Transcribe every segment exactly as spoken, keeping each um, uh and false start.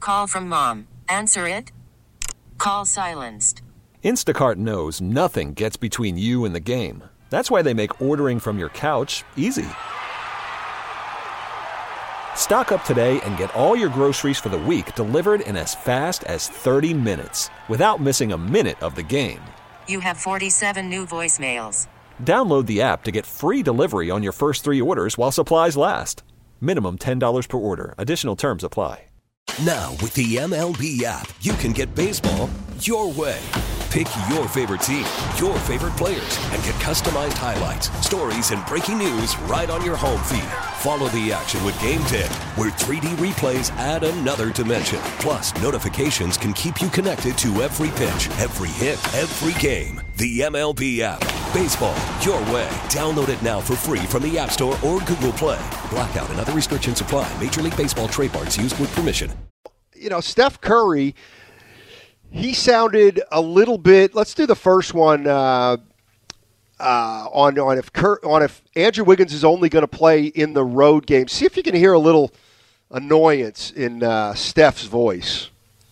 Call from mom. Answer it. Call silenced. Instacart knows nothing gets between you and the game. That's why they make ordering from your couch easy. Stock up today and get all your groceries for the week delivered in as fast as thirty minutes without missing a minute of the game. You have forty-seven new voicemails. Download the app to get free delivery on your first three orders while supplies last. Minimum ten dollars per order. Additional terms apply. Now, with the M L B app, you can get baseball your way. Pick your favorite team, your favorite players, and get customized highlights, stories, and breaking news right on your home feed. Follow the action with Game ten, where three D replays add another dimension. Plus, notifications can keep you connected to every pitch, every hit, every game. The M L B app. Baseball your way. Download it now for free from the App Store or Google Play. Blackout and other restrictions apply. Major League Baseball trademarks used with permission. You know, Steph Curry, he sounded a little bit. Let's do the first one uh, uh, on on if Cur, on if Andrew Wiggins is only going to play in the road game. See if you can hear a little annoyance in uh, Steph's voice.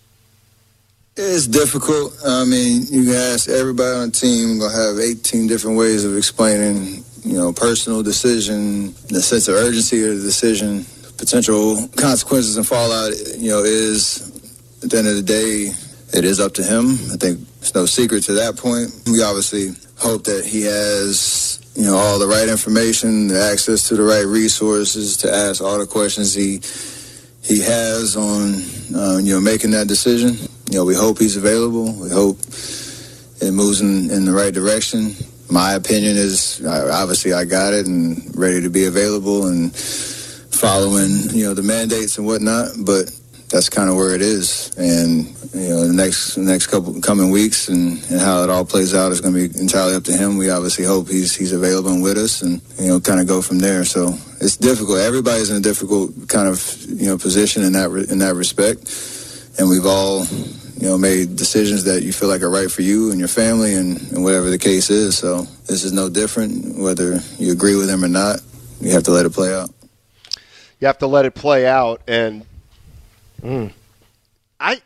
It's difficult. I mean, you can ask everybody on the team. We're going to have eighteen different ways of explaining, you know, personal decision, the sense of urgency of the decision, potential consequences and fallout, you know, is, at the end of the day, it is up to him. I think there's no secret to that point. We obviously hope that he has, you know, all the right information, the access to the right resources to ask all the questions he he has on, uh, you know, making that decision. You know, we hope he's available. We hope it moves in, in the right direction. My opinion is, obviously, I got it and ready to be available and following, you know, the mandates and whatnot. But that's kind of where it is. And, you know, the next the next couple coming weeks and, and how it all plays out is going to be entirely up to him. We obviously hope he's he's available and with us and, you know, kind of go from there. So it's difficult. Everybody's in a difficult kind of, you know, position in that in that respect. And we've all, you know, made decisions that you feel like are right for you and your family and, and whatever the case is. So this is no different. Whether you agree with them or not, you have to let it play out. You have to let it play out. And mm, I,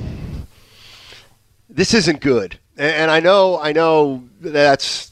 this isn't good. And, and I know, I know that's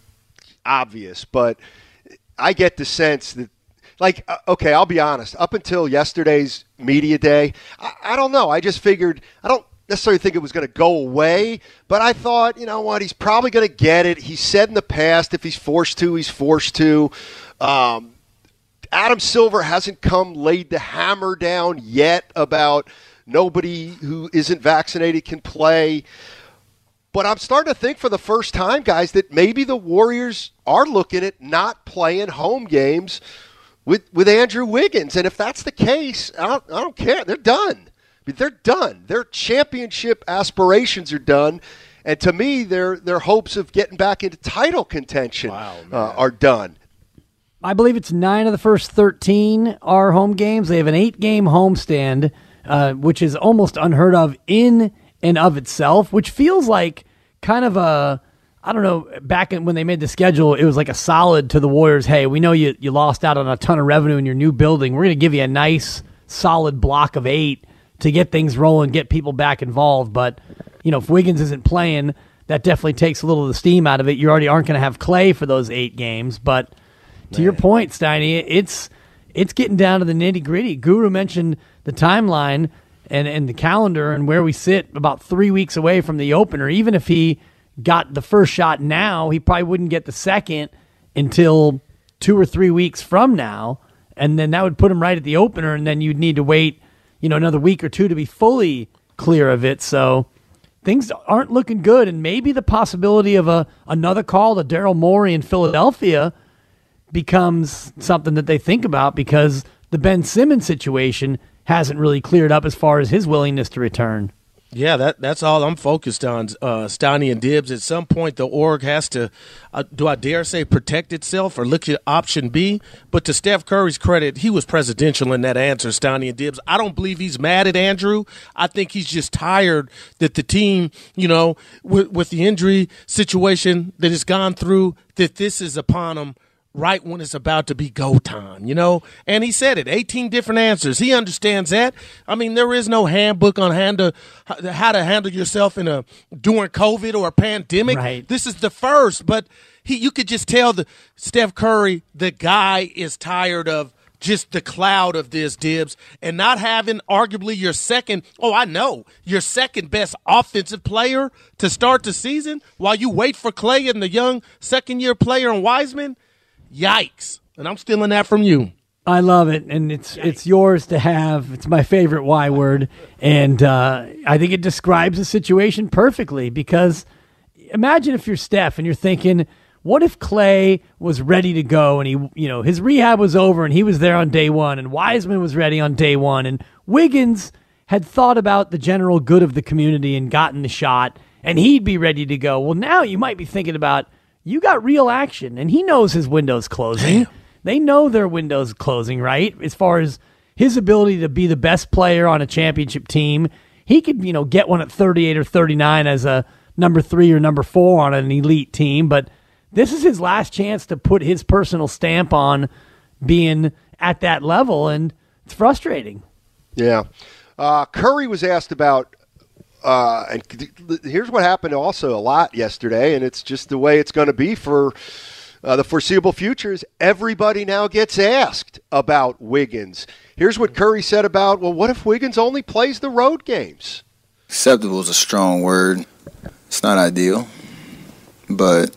obvious, but I get the sense that, like, okay, I'll be honest. Up until yesterday's media day, I, I don't know. I just figured, I don't necessarily think it was going to go away, but I thought, you know what, he's probably going to get it. He said in the past, if he's forced to, he's forced to. Um, Adam Silver hasn't come laid the hammer down yet about nobody who isn't vaccinated can play. But I'm starting to think for the first time, guys, that maybe the Warriors are looking at not playing home games with with Andrew Wiggins. And if that's the case, I don't, I don't care. They're done. I mean, they're done. Their championship aspirations are done. And to me, their their hopes of getting back into title contention wow, uh, are done. I believe it's nine of the first thirteen are home games. They have an eight-game homestand, uh, which is almost unheard of in and of itself, which feels like kind of a, I don't know, back in, when they made the schedule, it was like a solid to the Warriors. Hey, we know you, you lost out on a ton of revenue in your new building. We're going to give you a nice, solid block of eight to get things rolling, get people back involved. But, you know, if Wiggins isn't playing, that definitely takes a little of the steam out of it. You already aren't going to have Clay for those eight games. But to Man. your point, Steiny, it's it's getting down to the nitty-gritty. Guru mentioned the timeline and, and the calendar and where we sit about three weeks away from the opener. Even if he got the first shot now, he probably wouldn't get the second until two or three weeks from now. And then that would put him right at the opener, and then you'd need to wait, you know, another week or two to be fully clear of it. So things aren't looking good, and maybe the possibility of a another call to Daryl Morey in Philadelphia becomes something that they think about, because the Ben Simmons situation hasn't really cleared up as far as his willingness to return. Yeah, that that's all I'm focused on, uh, Stoney and Dibbs. At some point, the org has to, uh, do I dare say, protect itself or look at option B? But to Steph Curry's credit, he was presidential in that answer, Stoney and Dibbs. I don't believe he's mad at Andrew. I think he's just tired that the team, you know, with, with the injury situation that has gone through, that this is upon him right when it's about to be go time, you know? And he said it, eighteen different answers. He understands that. I mean, there is no handbook on how to, how to handle yourself in a during COVID or a pandemic. Right. This is the first, but he you could just tell the Steph Curry, the guy is tired of just the cloud of this, Dibs, and not having arguably your second, oh, I know, your second best offensive player to start the season while you wait for Clay and the young second-year player and Wiseman. Yikes. And I'm stealing that from you. I love it, and it's Yikes. It's yours to have. It's my favorite Y word, and uh, I think it describes the situation perfectly because imagine if you're Steph and you're thinking, what if Clay was ready to go and he, you know, his rehab was over and he was there on day one and Wiseman was ready on day one and Wiggins had thought about the general good of the community and gotten the shot and he'd be ready to go. Well, now you might be thinking about, you got real action and he knows his window's closing. Damn. They know their window's closing, right? As far as his ability to be the best player on a championship team, he could, you know, get one at thirty-eight or thirty-nine as a number three or number four on an elite team, but this is his last chance to put his personal stamp on being at that level, and it's frustrating. Yeah. Uh, Curry was asked about, uh, and here's what happened also a lot yesterday, and it's just the way it's going to be for uh, the foreseeable future is everybody now gets asked about Wiggins. Here's what Curry said about, well, what if Wiggins only plays the road games? Acceptable is a strong word. It's not ideal, but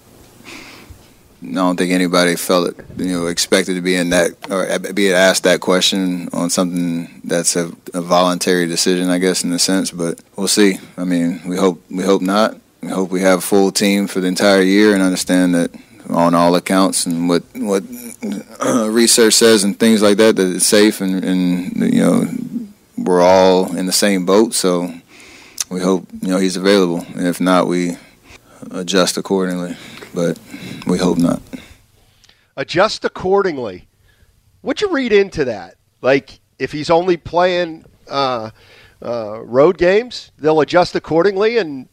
I don't think anybody felt it, you know, expected to be in that or be asked that question on something that's a, a voluntary decision, I guess, in a sense. But we'll see. I mean, we hope we hope not. We hope we have a full team for the entire year and understand that on all accounts and what what uh, research says and things like that, that it's safe and, and you know we're all in the same boat. So we hope you know he's available, and if not, we adjust accordingly. But we hope not. Adjust accordingly. What'd you read into that? Like, if he's only playing uh, uh, road games, they'll adjust accordingly and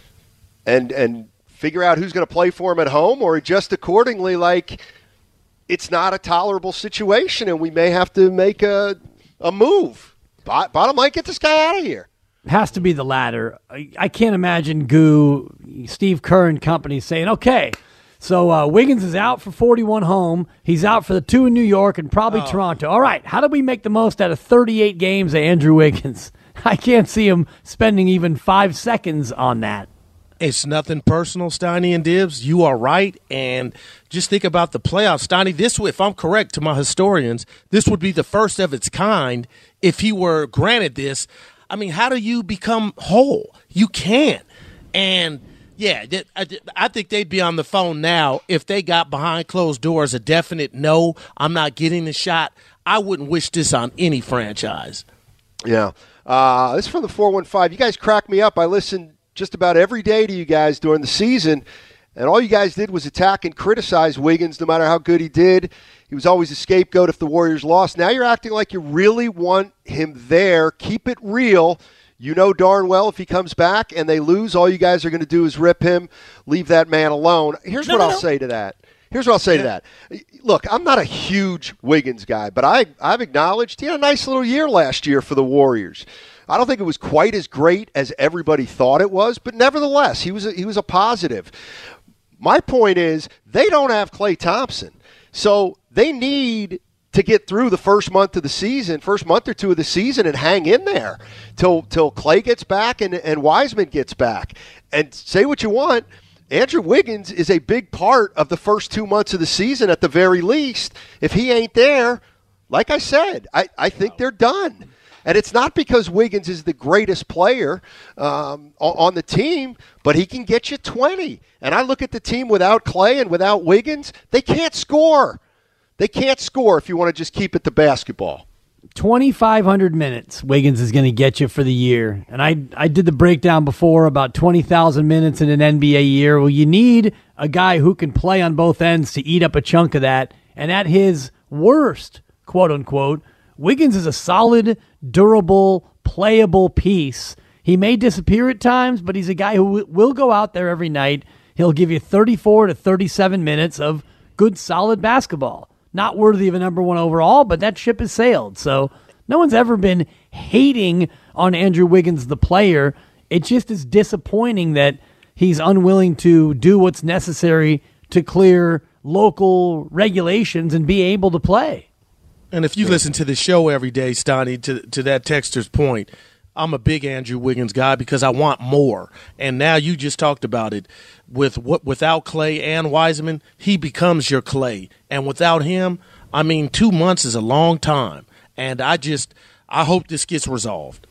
and and figure out who's going to play for him at home, or adjust accordingly like it's not a tolerable situation and we may have to make a a move. Bottom line, get this guy out of here. Has to be the latter. I, I can't imagine Goo, Steve Kerr and company saying, okay, so uh, Wiggins is out for forty-one home. He's out for the two in New York and probably oh. Toronto. All right, how do we make the most out of thirty-eight games of Andrew Wiggins? I can't see him spending even five seconds on that. It's nothing personal, Steiny and Dibs. You are right. And just think about the playoffs. Steiny, this, if I'm correct to my historians, this would be the first of its kind if he were granted this. I mean, how do you become whole? You can't. And, yeah, I think they'd be on the phone now if they got behind closed doors a definite no, I'm not getting the shot. I wouldn't wish this on any franchise. Yeah. Uh, this is from the four one five. You guys crack me up. I listen just about every day to you guys during the season, and all you guys did was attack and criticize Wiggins no matter how good he did. He was always a scapegoat if the Warriors lost. Now you're acting like you really want him there. Keep it real. You know darn well if he comes back and they lose, all you guys are going to do is rip him, leave that man alone. Here's no, what no, I'll no. say to that. Here's what I'll say yeah. to that. Look, I'm not a huge Wiggins guy, but I, I've acknowledged he had a nice little year last year for the Warriors. I don't think it was quite as great as everybody thought it was, but nevertheless, he was a, he was a positive. My point is they don't have Klay Thompson, so they need to get through the first month of the season, first month or two of the season, and hang in there till till Klay gets back and, and Wiseman gets back. And say what you want, Andrew Wiggins is a big part of the first two months of the season at the very least. If he ain't there, like I said, I, I think they're done. And it's not because Wiggins is the greatest player um, on the team, but he can get you twenty. And I look at the team without Klay and without Wiggins, they can't score. They can't score if you want to just keep it to basketball. twenty-five hundred minutes Wiggins is going to get you for the year. And I I did the breakdown before about twenty thousand minutes in an N B A year. Well, you need a guy who can play on both ends to eat up a chunk of that. And at his worst, quote unquote, Wiggins is a solid, durable, playable piece. He may disappear at times, but he's a guy who will go out there every night. He'll give you thirty-four to thirty-seven minutes of good, solid basketball. Not worthy of a number one overall, but that ship has sailed. So no one's ever been hating on Andrew Wiggins, the player. It just is disappointing that he's unwilling to do what's necessary to clear local regulations and be able to play. And if you listen to the show every day, Stoney, to, to that texter's point, I'm a big Andrew Wiggins guy because I want more. And now you just talked about it. With what without Clay and Wiseman, he becomes your Clay. And without him, I mean, two months is a long time. And I just I hope this gets resolved.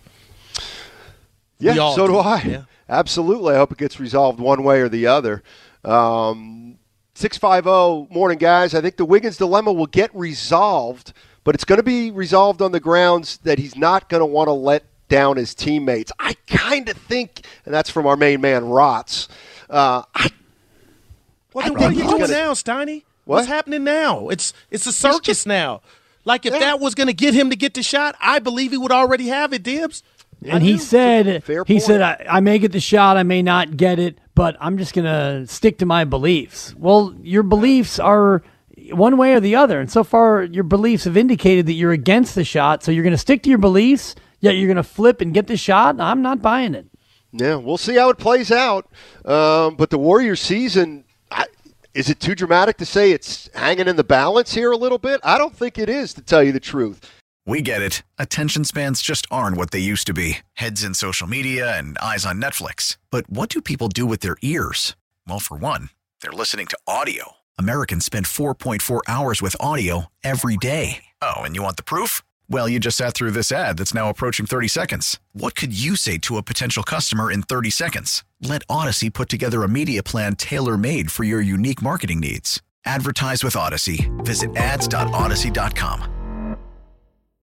Yeah, so do, do I. Yeah. Absolutely. I hope it gets resolved one way or the other. Um, six five zero morning, guys. I think the Wiggins dilemma will get resolved, but it's going to be resolved on the grounds that he's not going to want to let down his teammates. I kind of think, and that's from our main man, Rots. Uh, I, well, I then what are you doing gonna, now, Steiny? What? What's happening now? It's it's a circus just, now. Like if yeah. that was going to get him to get the shot, I believe he would already have it, Dibs. And he said, Fair he point. said, I, I may get the shot, I may not get it, but I'm just going to stick to my beliefs. Well, your beliefs are one way or the other. And so far, your beliefs have indicated that you're against the shot. So you're going to stick to your beliefs, yet you're going to flip and get the shot. I'm not buying it. Yeah, we'll see how it plays out. Um, but the Warriors season, I, is it too dramatic to say it's hanging in the balance here a little bit? I don't think it is, to tell you the truth. We get it. Attention spans just aren't what they used to be. Heads in social media and eyes on Netflix. But what do people do with their ears? Well, for one, they're listening to audio. Americans spend four point four hours with audio every day. Oh, and you want the proof? Well, you just sat through this ad that's now approaching thirty seconds. What could you say to a potential customer in thirty seconds? Let Odyssey put together a media plan tailor-made for your unique marketing needs. Advertise with Odyssey. Visit ads dot odyssey dot com.